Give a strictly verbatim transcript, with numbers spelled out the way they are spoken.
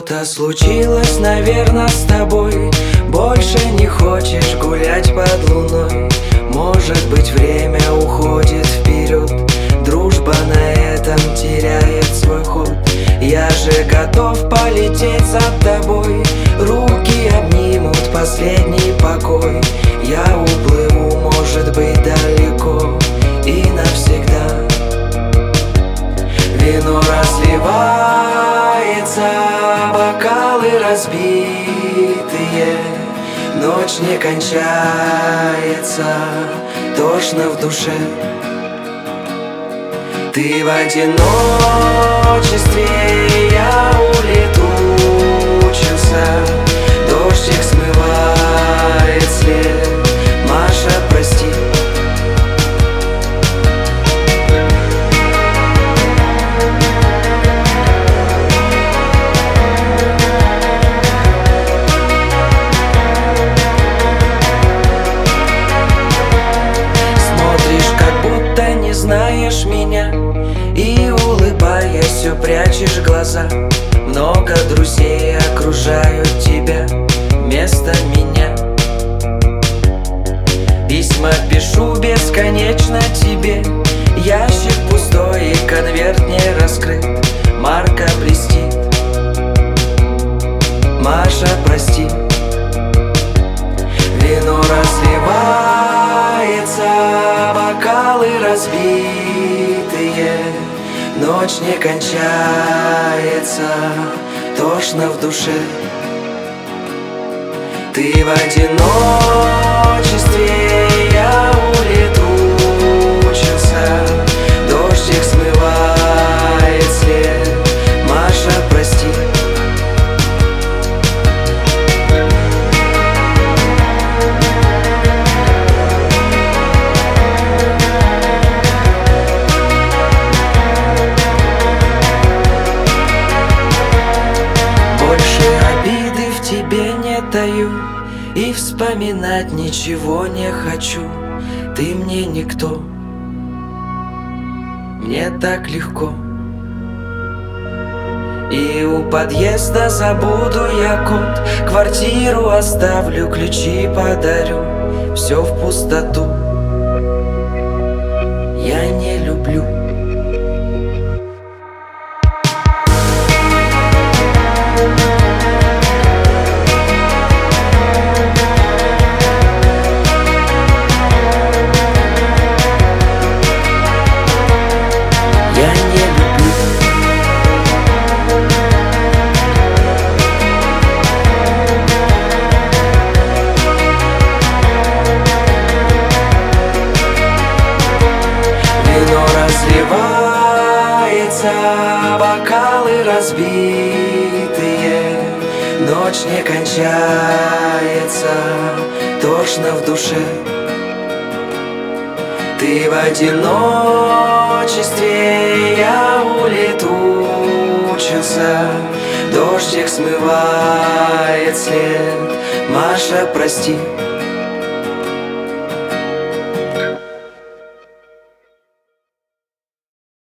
Что-то случилось, наверное, с тобой. Больше не хочешь гулять под луной. Может быть, время уходит вперед. Дружба на этом теряет свой ход. Я же готов полететь за тобой. Руки обнимут последний покой. Я уплыву, может быть, далеко и навсегда. Вино разливается, бокалы разбитые. Ночь не кончается, тошно в душе. Ты в одиночестве, я улетучился. Дождик смывает след. Маша, прости. Знаешь меня и, улыбаясь, все прячешь глаза. Много друзей окружают тебя вместо меня. Письма пишу бесконечно тебе. Ящик пустой и конверт не раскрыт. Марка блестит. Маша, прости. Вино разливается, бокалы разбитые. Ночь не кончается, тошно в душе. Ты в одиночестве, я улетучился. Дождик смывает след. Маша, прости. И вспоминать ничего не хочу. Ты мне никто. Мне так легко. И у подъезда забуду я код. Квартиру оставлю, ключи подарю. Все в пустоту. Я не люблю. Бокалы разбитые. Ночь не кончается, тошно в душе. Ты в одиночестве, я улетучился. Дождик смывает след. Маша, прости.